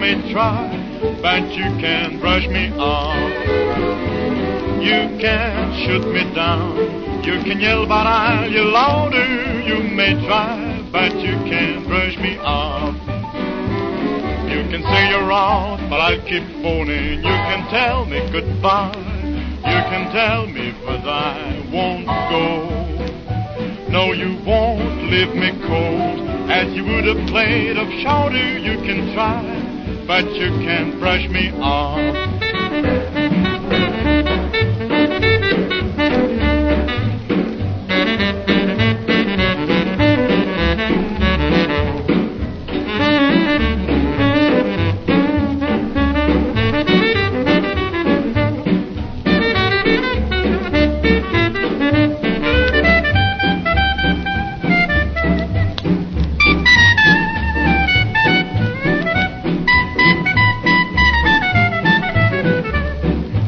may try, but you can't brush me off. You can't shoot me down. You can yell, but I'll yell louder. You may try, but you can't brush me off. You can say you're out, but I'll keep phoning. You can tell me goodbye. You can tell me, but I won't go. No, you won't leave me cold, as you would a plate of chowder. You can try, but you can't brush me off.